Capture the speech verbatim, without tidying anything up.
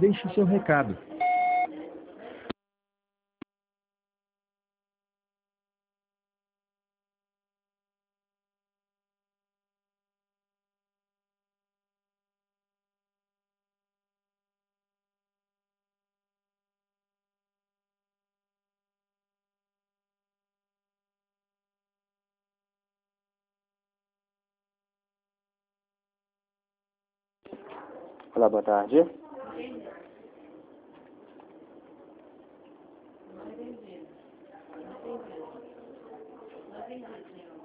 Deixe o seu recado. Olá, boa tarde. Não entendi. Não entendi. Não entendi, senhor.